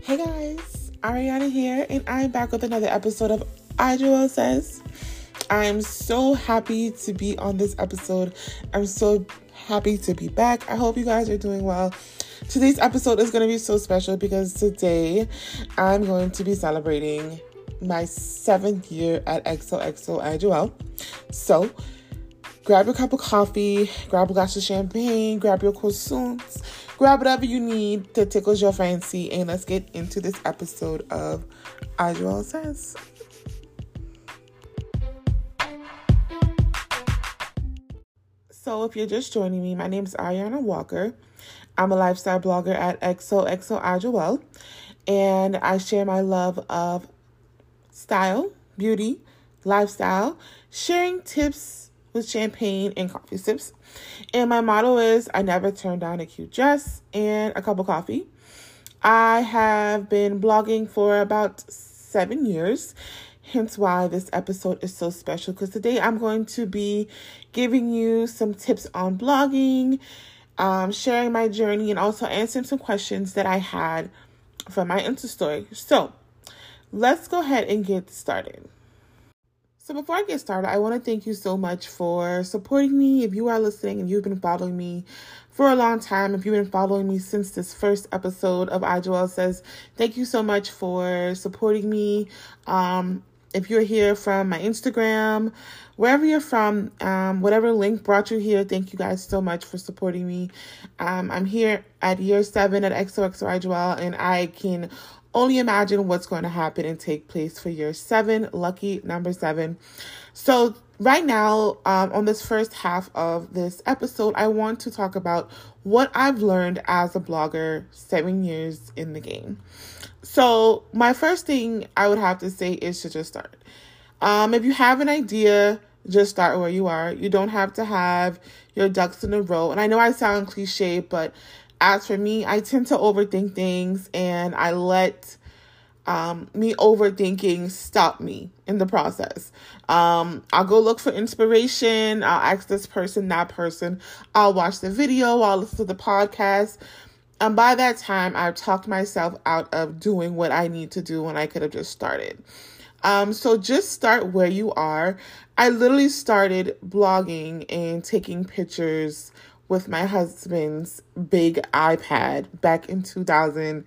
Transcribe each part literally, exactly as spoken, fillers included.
Hey guys, Ariana here, and I'm back with another episode of iJoelle Says. I'm so happy to be on this episode. I'm so happy to be back. I hope you guys are doing well. Today's episode is going to be so special because today I'm going to be celebrating my seventh year at X O X O iJoelle. So grab your cup of coffee, grab a glass of champagne, grab your croissants, grab whatever you need that tickles your fancy, and let's get into this episode of iJoelle Says. So if you're just joining me, my name is Ariana Walker. I'm a lifestyle blogger at X O X O iJoelle, and I share my love of style, beauty, lifestyle, sharing tips with champagne and coffee sips. And my motto is, I never turn down a cute dress and a cup of coffee. I have been blogging for about seven years, hence why this episode is so special, because today I'm going to be giving you some tips on blogging, um, sharing my journey, and also answering some questions that I had from my Insta story. So let's go ahead and get started. So before I get started, I want to thank you so much for supporting me. If you are listening and you've been following me for a long time, if you've been following me since this first episode of iJoelle Says, thank you so much for supporting me. Um, if you're here from my Instagram, wherever you're from, um, whatever link brought you here, thank you guys so much for supporting me. Um, I'm here at year seven at X O X O iJoelle, and I can only imagine what's going to happen and take place for year seven, lucky number seven. So right now, um, on this first half of this episode, I want to talk about what I've learned as a blogger seven years in the game. So my first thing I would have to say is to just start. Um, if you have an idea, just start where you are. You don't have to have your ducks in a row. And I know I sound cliche, but as for me, I tend to overthink things, and I let um, me overthinking stop me in the process. Um, I'll go look for inspiration. I'll ask this person, that person. I'll watch the video. I'll listen to the podcast. And by that time, I've talked myself out of doing what I need to do when I could have just started. Um, so just start where you are. I literally started blogging and taking pictures with my husband's big iPad back in two thousand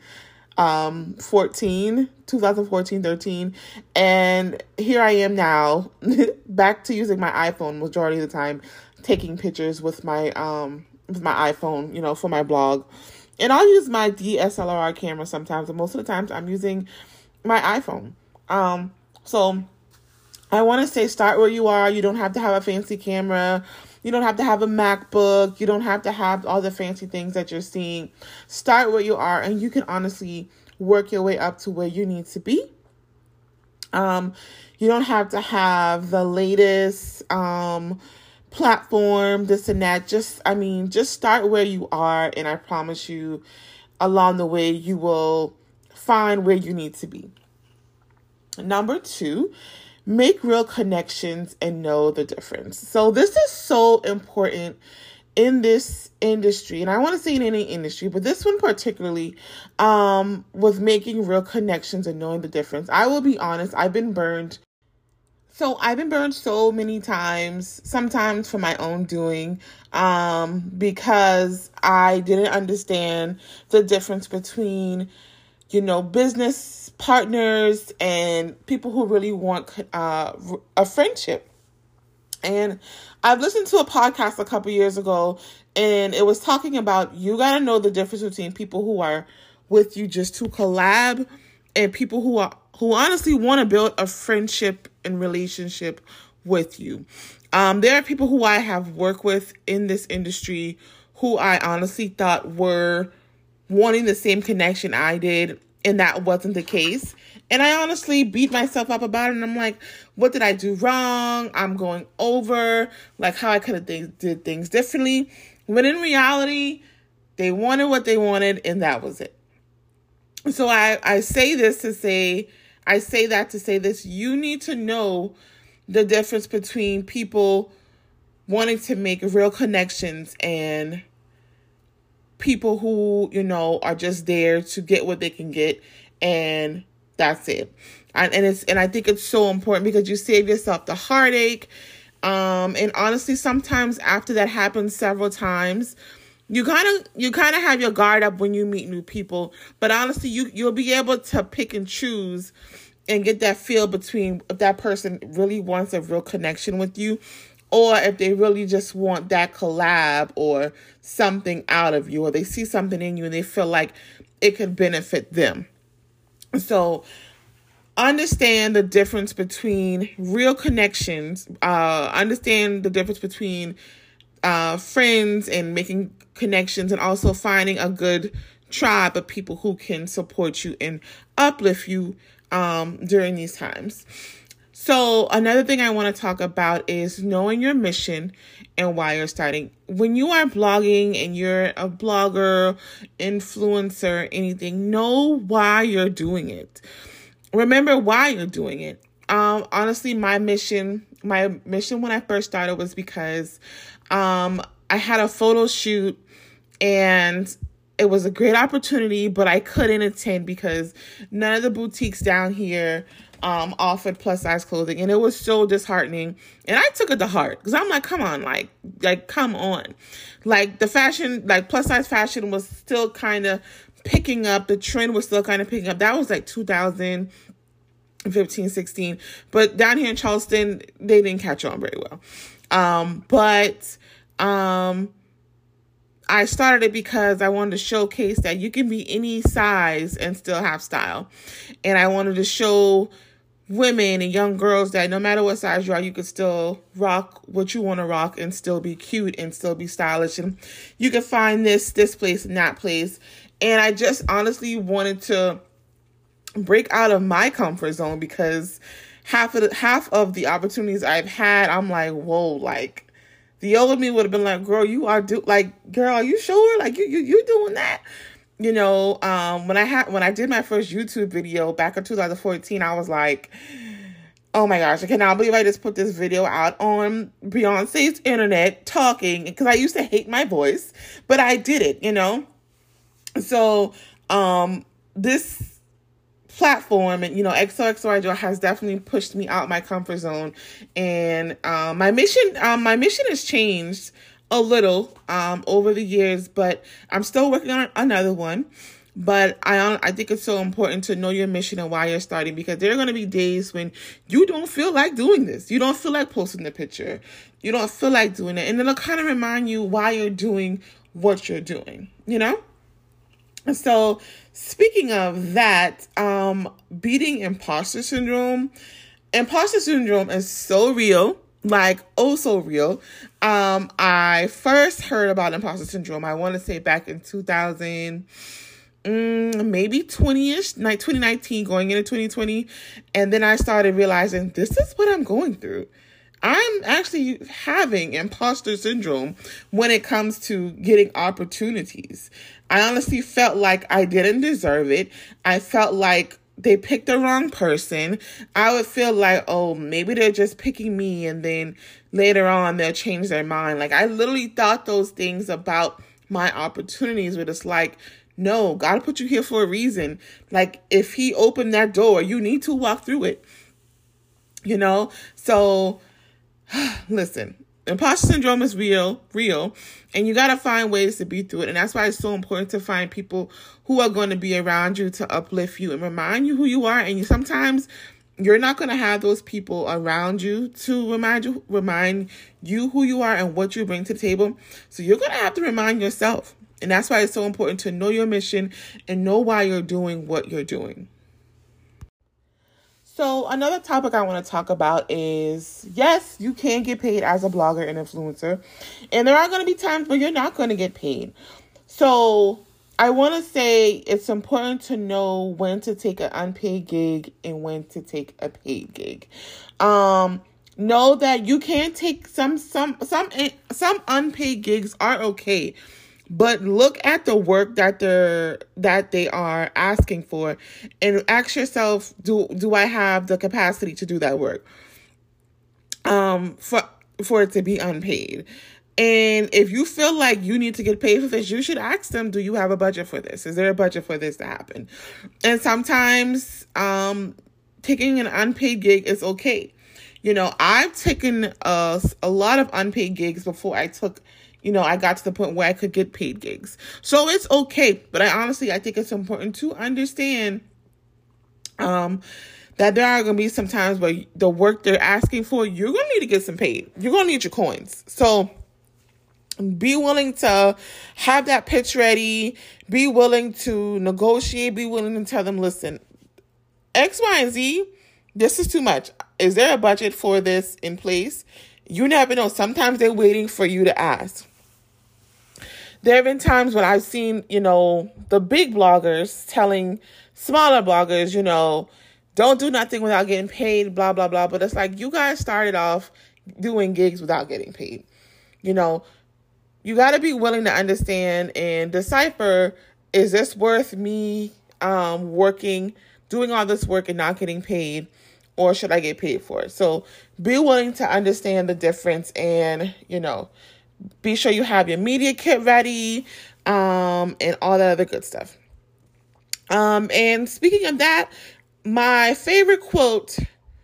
fourteen, thirteen. And here I am now, back to using my iPhone majority of the time, taking pictures with my, um, with my iPhone, you know, for my blog. And I'll use my D S L R camera sometimes, and most of the times I'm using my iPhone. Um, so I want to say start where you are. You don't have to have a fancy camera. You don't have to have a MacBook. You don't have to have all the fancy things that you're seeing. Start where you are, and you can honestly work your way up to where you need to be. Um, you don't have to have the latest um, platform, this and that. Just, I mean, just start where you are, and I promise you, along the way, you will find where you need to be. Number two, make real connections and know the difference. So this is so important in this industry. And I want to say in any industry, but this one particularly, um, was making real connections and knowing the difference. I will be honest, I've been burned. So I've been burned so many times, sometimes for my own doing, um, because I didn't understand the difference between, you know, business partners and people who really want uh, a friendship. And I've listened to a podcast a couple years ago, and it was talking about you got to know the difference between people who are with you just to collab and people who are who honestly want to build a friendship and relationship with you. Um, there are people who I have worked with in this industry who I honestly thought were wanting the same connection I did, and that wasn't the case. And I honestly beat myself up about it. And I'm like, what did I do wrong? I'm going over like how I could have th- did things differently. When in reality, they wanted what they wanted, and that was it. So I, I say this to say, I say that to say this. You need to know the difference between people wanting to make real connections and people who, you know, are just there to get what they can get and that's it. And, and it's and I think it's so important because you save yourself the heartache. Um, and honestly, sometimes after that happens several times, you kind of you kind of have your guard up when you meet new people. But honestly, you you'll be able to pick and choose and get that feel between if that person really wants a real connection with you, or if they really just want that collab or something out of you, or they see something in you and they feel like it could benefit them. So understand the difference between real connections, uh, understand the difference between uh, friends and making connections, and also finding a good tribe of people who can support you and uplift you um, during these times. So another thing I want to talk about is knowing your mission and why you're starting. When you are blogging and you're a blogger, influencer, anything, know why you're doing it. Remember why you're doing it. Um, honestly, my mission, my mission when I first started was because um, I had a photo shoot and it was a great opportunity, but I couldn't attend because none of the boutiques down here um, offered plus size clothing, and it was so disheartening. And I took it to heart because I'm like, come on, like, like, come on, like the fashion, like plus size fashion was still kind of picking up. The trend was still kind of picking up. That was like two thousand fifteen, sixteen. But down here in Charleston, they didn't catch on very well. Um, but um, I started it because I wanted to showcase that you can be any size and still have style. And I wanted to show women and young girls that no matter what size you are, you can still rock what you want to rock and still be cute and still be stylish. And you can find this, this place and that place. And I just honestly wanted to break out of my comfort zone because half of the, half of the opportunities I've had, I'm like, whoa, like the old me would have been like, girl, you are do like, girl, are you sure? Like you, you, you doing that? You know, um, when I had, when I did my first YouTube video back in two thousand fourteen, I was like, oh my gosh, I cannot believe I just put this video out on Beyonce's internet talking, because I used to hate my voice, but I did it, you know? So, um, this platform and, you know, X O X O Joy has definitely pushed me out my comfort zone. And, um, my mission, um, my mission has changed a little, um, over the years, but I'm still working on another one. But I, I think it's so important to know your mission and why you're starting, because there are going to be days when you don't feel like doing this. You don't feel like posting the picture. You don't feel like doing it. And it'll kind of remind you why you're doing what you're doing, you know? So speaking of that, um, beating imposter syndrome, imposter syndrome is so real, like, oh, so real. Um, I first heard about imposter syndrome, I want to say back in two thousand, um, maybe twenty-ish, like twenty nineteen, going into twenty twenty. And then I started realizing this is what I'm going through. I'm actually having imposter syndrome when it comes to getting opportunities. I honestly felt like I didn't deserve it. I felt like they picked the wrong person. I would feel like, oh, maybe they're just picking me, and then later on they'll change their mind. Like, I literally thought those things about my opportunities, but it's like, no, God put you here for a reason. Like, if he opened that door, you need to walk through it. You know? So listen, imposter syndrome is real, real, and you got to find ways to beat through it. And that's why it's so important to find people who are going to be around you to uplift you and remind you who you are. And you, sometimes you're not going to have those people around you to remind you, remind you who you are and what you bring to the table. So you're going to have to remind yourself. And that's why it's so important to know your mission and know why you're doing what you're doing. So another topic I want to talk about is, yes, you can get paid as a blogger and influencer, and there are going to be times where you're not going to get paid. So I want to say it's important to know when to take an unpaid gig and when to take a paid gig. Um, know that you can take some, some, some, some unpaid gigs are okay. But look at the work that they're that they are asking for, and ask yourself, do do I have the capacity to do that work? Um, for for it to be unpaid. And if you feel like you need to get paid for this, you should ask them, do you have a budget for this? Is there a budget for this to happen? And sometimes um, taking an unpaid gig is okay. You know, I've taken a, a lot of unpaid gigs before I took, you know, I got to the point where I could get paid gigs. So it's okay. But I honestly, I think it's important to understand um, that there are going to be some times where the work they're asking for, you're going to need to get some paid. You're going to need your coins. So be willing to have that pitch ready. Be willing to negotiate. Be willing to tell them, listen, X, Y, and Z, this is too much. Is there a budget for this in place? You never know. Sometimes they're waiting for you to ask. There have been times when I've seen, you know, the big bloggers telling smaller bloggers, you know, don't do nothing without getting paid, blah, blah, blah. But it's like, you guys started off doing gigs without getting paid. You know, you got to be willing to understand and decipher, is this worth me um, working, doing all this work and not getting paid, or should I get paid for it? So be willing to understand the difference and, you know, be sure you have your media kit ready um, and all that other good stuff. Um, and speaking of that, my favorite quote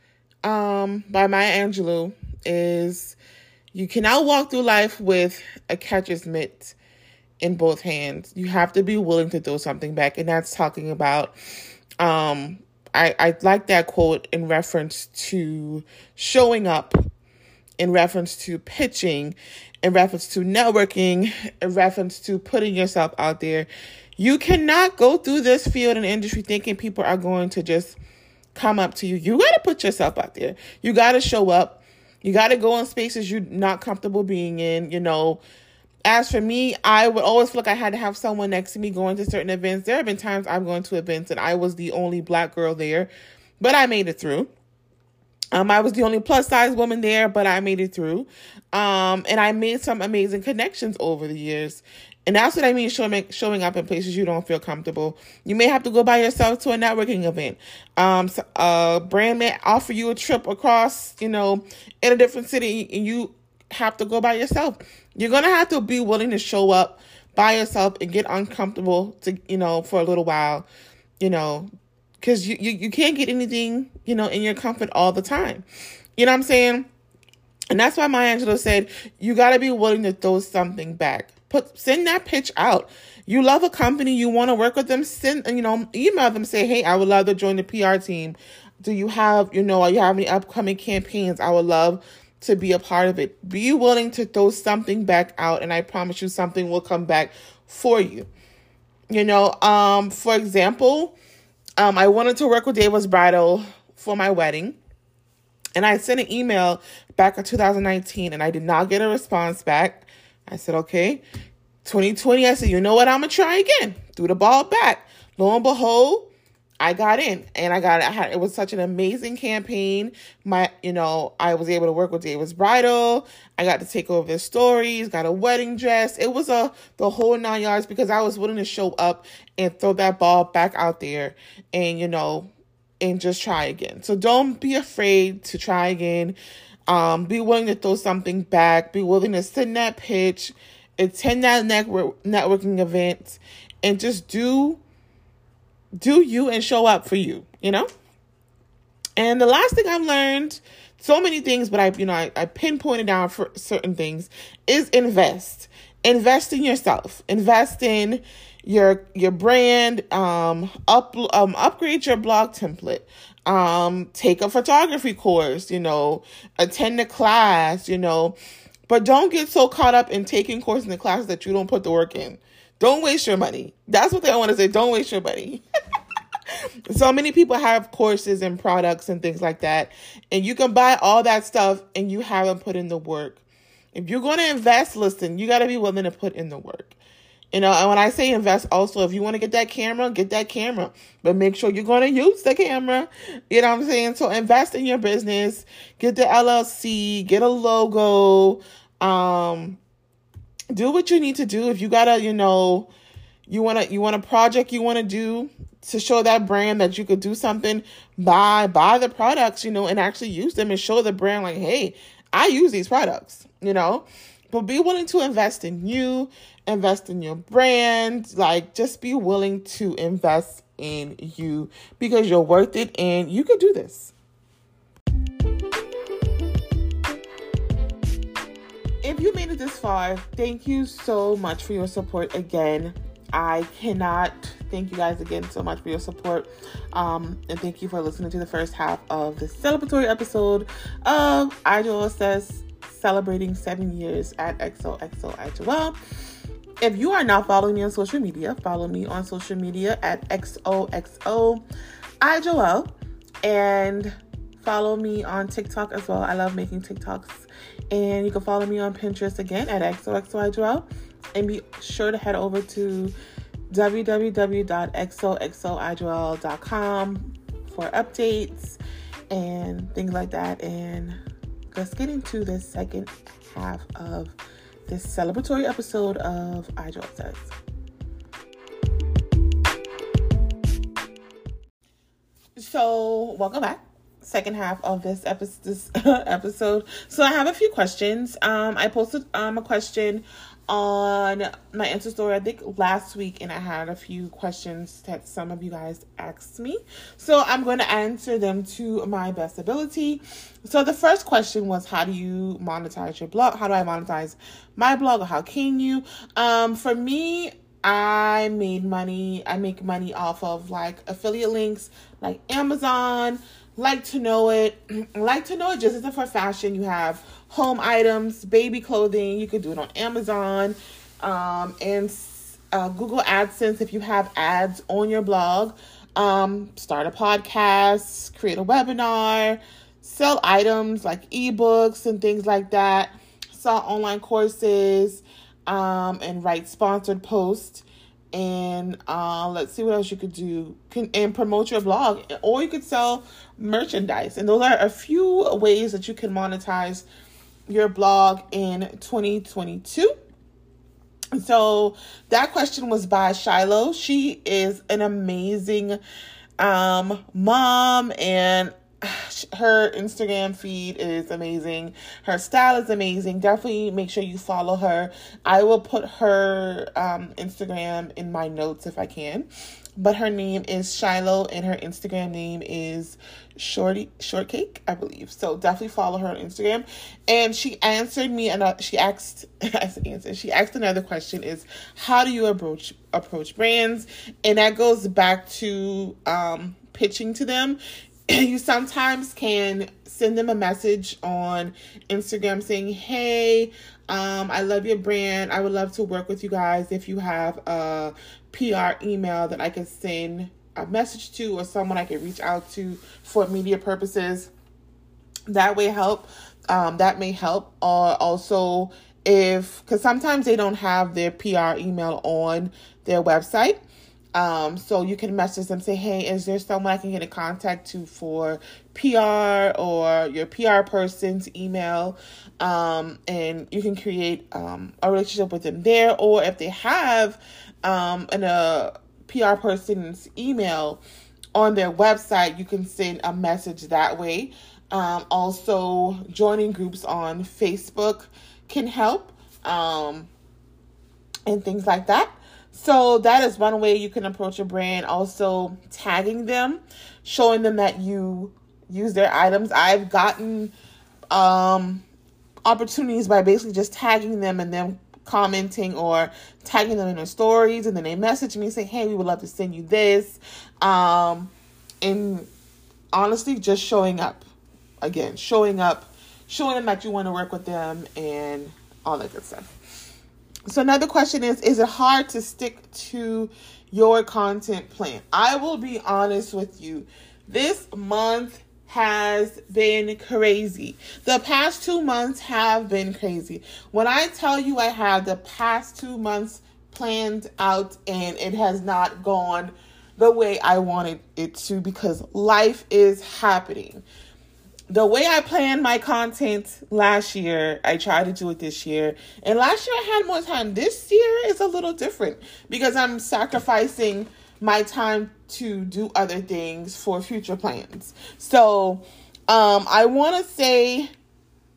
um, by Maya Angelou is, you cannot walk through life with a catcher's mitt in both hands. You have to be willing to throw something back. And that's talking about, um, I, I like that quote in reference to showing up, in reference to pitching, in reference to networking, in reference to putting yourself out there. You cannot go through this field and industry thinking people are going to just come up to you. You got to put yourself out there. You got to show up. You got to go in spaces you're not comfortable being in. You know, as for me, I would always feel like I had to have someone next to me going to certain events. There have been times I've gone to events and I was the only Black girl there, but I made it through. Um, I was the only plus size woman there, but I made it through. Um, and I made some amazing connections over the years. And that's what I mean, showing, showing up in places you don't feel comfortable. You may have to go by yourself to a networking event. Um, so a brand may offer you a trip across, you know, in a different city, and you have to go by yourself. You're going to have to be willing to show up by yourself and get uncomfortable to, you know, for a little while, you know, because you, you, you can't get anything, you know, in your comfort all the time. You know what I'm saying? And that's why Maya Angelou said, you got to be willing to throw something back. Put, send that pitch out. You love a company, you want to work with them, send, you know, email them, say, hey, I would love to join the P R team. Do you have, you know, are you have any upcoming campaigns? I would love to be a part of it. Be willing to throw something back out, and I promise you something will come back for you. You know, um, for example, um, I wanted to work with Davis Bridal for my wedding, and I sent an email back in two thousand nineteen, and I did not get a response back. I said, okay, twenty twenty, I said, you know what? I'm going to try again. Threw the ball back. Lo and behold, I got in, and I got, I had, it was such an amazing campaign. My, you know, I was able to work with Davis Bridal. I got to take over their stories, got a wedding dress. It was a, the whole nine yards because I was willing to show up and throw that ball back out there and, you know, and just try again. So don't be afraid to try again. Um, be willing to throw something back. Be willing to send that pitch, attend that network, networking event, and just do, do you and show up for you, you know? And the last thing I've learned, so many things, but I, you know, I, I pinpointed down for certain things, is invest. Invest in yourself. Invest in your your brand. Um, up um, upgrade your blog template. Um, take a photography course, you know, attend a class, you know, but don't get so caught up in taking courses in the classes that you don't put the work in. Don't waste your money. That's what they want to say. Don't waste your money. So many people have courses and products and things like that, and you can buy all that stuff and you haven't put in the work. If you're going to invest, listen, you got to be willing to put in the work. You know, and when I say invest, also, if you want to get that camera, get that camera. But make sure you're going to use the camera. You know what I'm saying? So invest in your business. Get the L L C. Get a logo. Um, do what you need to do. If you got to, you know, you want to, you want a project you want to do to show that brand that you could do something, buy, buy the products, you know, and actually use them and show the brand like, hey, I use these products, you know. But be willing to invest in you, invest in your brand. Like, just be willing to invest in you because you're worth it and you can do this. If you made it this far, thank you so much for your support again. I cannot thank you guys again so much for your support. Um, and thank you for listening to the first half of the celebratory episode of iJoelle Says, celebrating seven years at X O X O iJoelle. If you are not following me on social media, follow me on social media at X O X O iJoelle, and follow me on TikTok as well. I love making TikToks. And you can follow me on Pinterest again at X O X O iJoelle. And be sure to head over to w w w dot x o x o i joelle dot com for updates and things like that. And let's get into the second half of this celebratory episode of iJoelle Says. So, welcome back. Second half of this episode, this episode. So I have a few questions. Um, I posted um a question on my Insta story, I think last week, and I had a few questions that some of you guys asked me. So I'm going to answer them to my best ability. So the first question was, how do you monetize your blog? How do I monetize my blog, or how can you? Um, for me, I made money. I make money off of like affiliate links, like Amazon. Like to Know It. Like to Know It just isn't for fashion. You have home items, baby clothing. You could do it on Amazon, um, and uh, Google AdSense if you have ads on your blog. Um, start a podcast, create a webinar, sell items like ebooks and things like that. Sell online courses, um, and write sponsored posts. And uh, let's see what else you could do. Can, and promote your blog. Or you could sell merchandise. And those are a few ways that you can monetize your blog in twenty twenty-two. So that question was by Shiloh. She is an amazing um, mom, and her Instagram feed is amazing. Her style is amazing. Definitely make sure you follow her. I will put her um, Instagram in my notes if I can. But her name is Shiloh, and her Instagram name is Shorty Shortcake, I believe. So definitely follow her on Instagram. And she answered me, and she asked, as an answer, she asked another question: is how do you approach approach brands? And that goes back to um, pitching to them. You sometimes can send them a message on Instagram saying, hey, um, I love your brand. I would love to work with you guys. If you have a P R email that I can send a message to, or someone I can reach out to for media purposes, that way help. Um, that may help. Or also if, because sometimes they don't have their P R email on their website. Um, so you can message them, say, hey, is there someone I can get in contact to for P R, or your P R person's email? Um, and you can create um, a relationship with them there. Or if they have um, an, a P R person's email on their website, you can send a message that way. Um, also, joining groups on Facebook can help, um, and things like that. So that is one way you can approach a brand. Also, tagging them, showing them that you use their items. I've gotten um, opportunities by basically just tagging them and them commenting or tagging them in their stories, and then they message me and say, hey, we would love to send you this. Um, and honestly, just showing up. Again, showing up, showing them that you want to work with them and all that good stuff. So another question is, is it hard to stick to your content plan? I will be honest with you. This month has been crazy. The past two months have been crazy. When I tell you I have the past two months planned out, and it has not gone the way I wanted it to, because life is happening. The way I planned my content last year, I tried to do it this year. And last year I had more time. This year is a little different because I'm sacrificing my time to do other things for future plans. So um, I want to say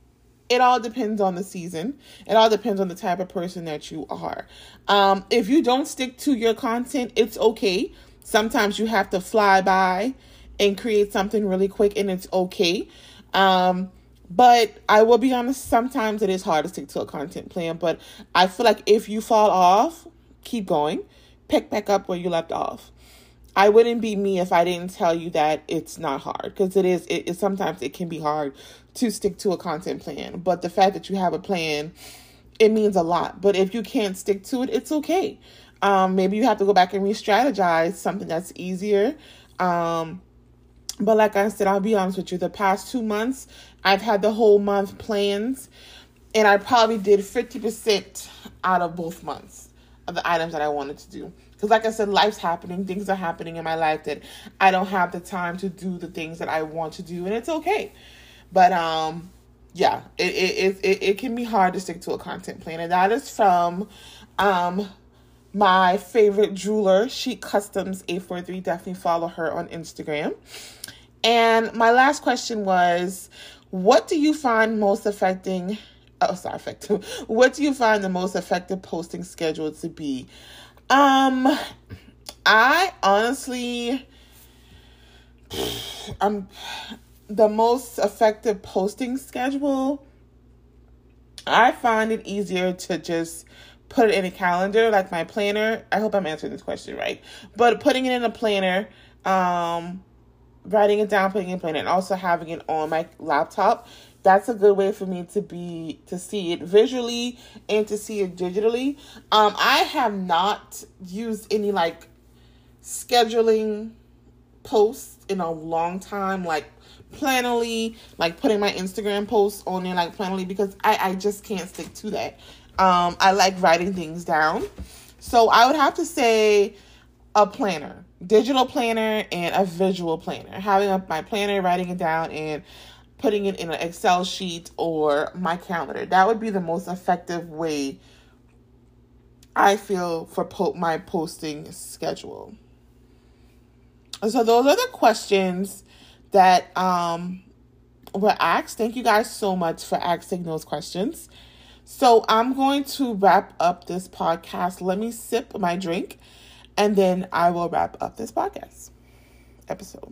it all depends on the season. It all depends on the type of person that you are. Um, if you don't stick to your content, it's okay. Sometimes you have to fly by and create something really quick, and it's okay. Um, but I will be honest, sometimes it is hard to stick to a content plan, but I feel like if you fall off, keep going, pick back up where you left off. I wouldn't be me if I didn't tell you that it's not hard, because it is, it, it sometimes it can be hard to stick to a content plan, but the fact that you have a plan, it means a lot. But if you can't stick to it, it's okay. Um, maybe you have to go back and re-strategize something that's easier. Um, but like I said, I'll be honest with you, the past two months, I've had the whole month plans, and I probably did fifty percent out of both months of the items that I wanted to do. Because like I said, life's happening. Things are happening in my life that I don't have the time to do the things that I want to do. And it's okay. But um, yeah, it it, it it can be hard to stick to a content plan. And that is from um my favorite jeweler, Chic Customs eight four three. Definitely follow her on Instagram. And my last question was, what do you find most affecting... Oh, sorry, effective. What do you find the most effective posting schedule to be? Um, I honestly, um, the most effective posting schedule, I find it easier to just put it in a calendar, like my planner. I hope I'm answering this question right. But putting it in a planner, um, writing it down, putting it in a planner, and also having it on my laptop. That's a good way for me to be, to see it visually and to see it digitally. Um, I have not used any like scheduling posts in a long time, like Planoly, like putting my Instagram posts on there like Planoly, because I, I just can't stick to that. Um, I like writing things down. So I would have to say a planner, digital planner and a visual planner. Having a, my planner, writing it down, and putting it in an Excel sheet or my calendar. That would be the most effective way, I feel, for po- my posting schedule. So those are the questions that um, were asked. Thank you guys so much for asking those questions. So I'm going to wrap up this podcast. Let me sip my drink, and then I will wrap up this podcast episode.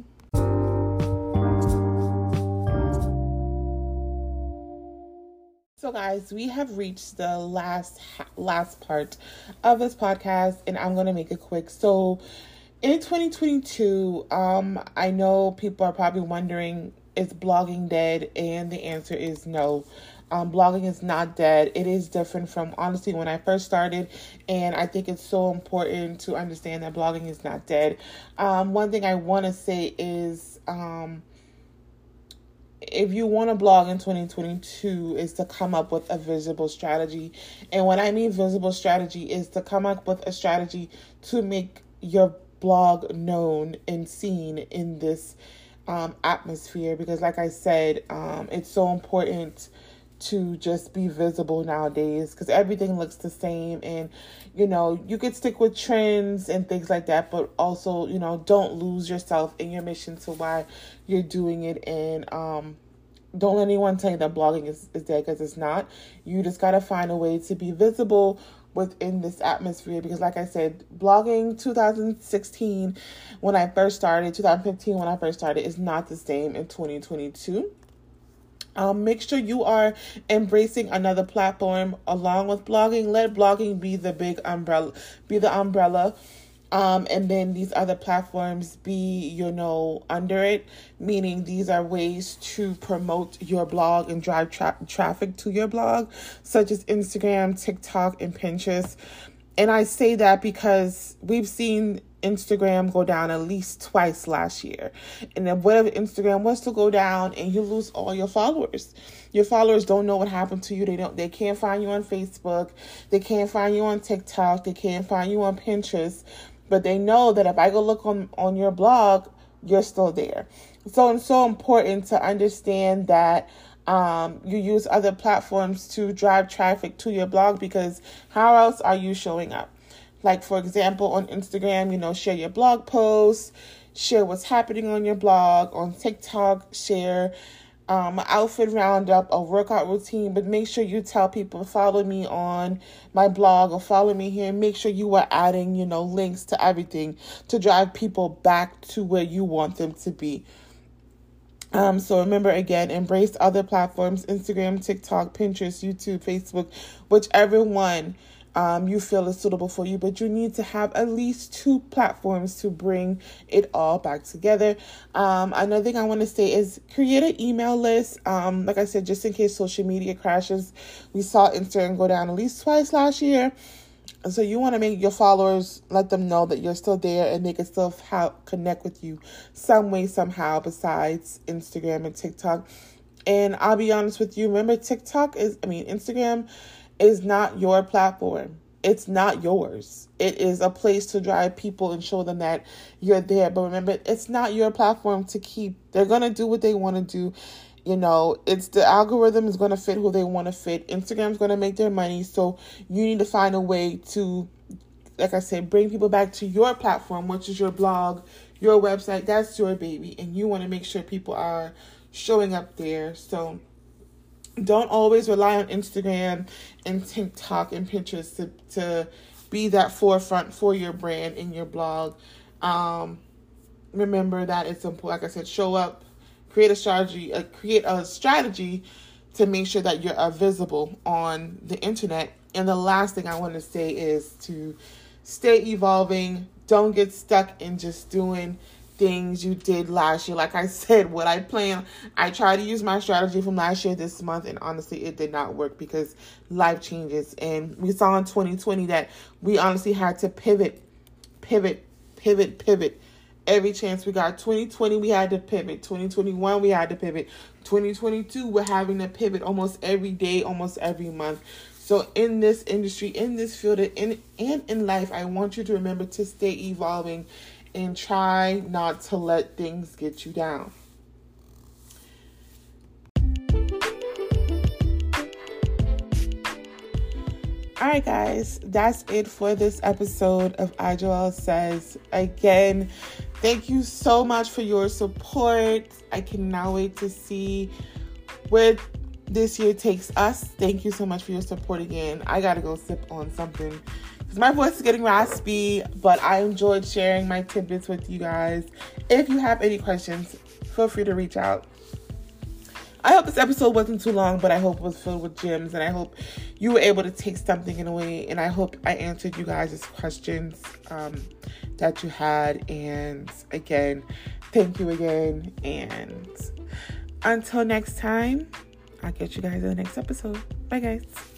So guys, we have reached the last last part of this podcast, and I'm going to make it quick. So in twenty twenty-two, um, I know people are probably wondering, is blogging dead? And the answer is no. Um, blogging is not dead. It is different from, honestly, when I first started, and I think it's so important to understand that blogging is not dead. Um, one thing I want to say is, um, if you want to blog in twenty twenty-two, is to come up with a visible strategy. And what I mean visible strategy is to come up with a strategy to make your blog known and seen in this um, atmosphere. Because like I said, um, it's so important to just be visible nowadays, because everything looks the same. And, you know, you could stick with trends and things like that, but also, you know, don't lose yourself in your mission to why you're doing it. And um, don't let anyone tell you that blogging is, is dead, because it's not. You just got to find a way to be visible within this atmosphere. Because like I said, blogging two thousand sixteen, when I first started, two thousand fifteen, when I first started, is not the same in twenty twenty-two. Um, make sure you are embracing another platform along with blogging. Let blogging be the big umbrella, be the umbrella. Um, and then these other platforms be, you know, under it, meaning these are ways to promote your blog and drive tra- traffic to your blog, such as Instagram, TikTok, and Pinterest. And I say that because we've seen Instagram go down at least twice last year. And then what if Instagram was to go down and you lose all your followers? Your followers don't know what happened to you. They don't, they can't find you on Facebook. They can't find you on TikTok. They can't find you on Pinterest. But they know that if I go look on, on your blog, you're still there. So it's so important to understand that um, you use other platforms to drive traffic to your blog, because how else are you showing up? Like, for example, on Instagram, you know, share your blog posts, share what's happening on your blog. On TikTok, share um, outfit roundup, a workout routine, but make sure you tell people, follow me on my blog or follow me here. Make sure you are adding, you know, links to everything to drive people back to where you want them to be. Um, so remember, again, embrace other platforms, Instagram, TikTok, Pinterest, YouTube, Facebook, whichever one um, you feel is suitable for you. But you need to have at least two platforms to bring it all back together. Um, another thing I want to say is create an email list. Um, like I said, just in case social media crashes. We saw Instagram go down at least twice last year. So you want to make your followers, let them know that you're still there and they can still ha- connect with you some way, somehow, besides Instagram and TikTok. And I'll be honest with you, remember TikTok is, I mean, Instagram is not your platform. It's not yours. It is a place to drive people and show them that you're there. But remember, it's not your platform to keep. They're going to do what they want to do. You know, it's the algorithm is going to fit who they want to fit. Instagram's going to make their money. So you need to find a way to, like I said, bring people back to your platform, which is your blog, your website. That's your baby. And you want to make sure people are showing up there. So don't always rely on Instagram and TikTok and Pinterest to, to be that forefront for your brand and your blog. Um, remember that it's important. Like I said, show up. Create a strategy, uh, create a strategy to make sure that you're uh, visible on the internet. And the last thing I want to say is to stay evolving. Don't get stuck in just doing things you did last year. Like I said, what I planned, I tried to use my strategy from last year this month, and honestly, it did not work because life changes. And we saw in twenty twenty that we honestly had to pivot, pivot, pivot, pivot. Every chance we got. Twenty twenty, we had to pivot. twenty twenty-one, we had to pivot. twenty twenty-two, we're having to pivot almost every day, almost every month. So in this industry, in this field, in, and in life, I want you to remember to stay evolving and try not to let things get you down. All right, guys, that's it for this episode of iJoelle Says. Again, thank you so much for your support. I cannot wait to see where this year takes us. Thank you so much for your support again. I got to go sip on something because my voice is getting raspy, but I enjoyed sharing my tidbits with you guys. If you have any questions, feel free to reach out. I hope this episode wasn't too long, but I hope it was filled with gems, and I hope you were able to take something in a way, and I hope I answered you guys' questions um, that you had. And again, thank you again, and until next time, I'll get you guys in the next episode. Bye, guys.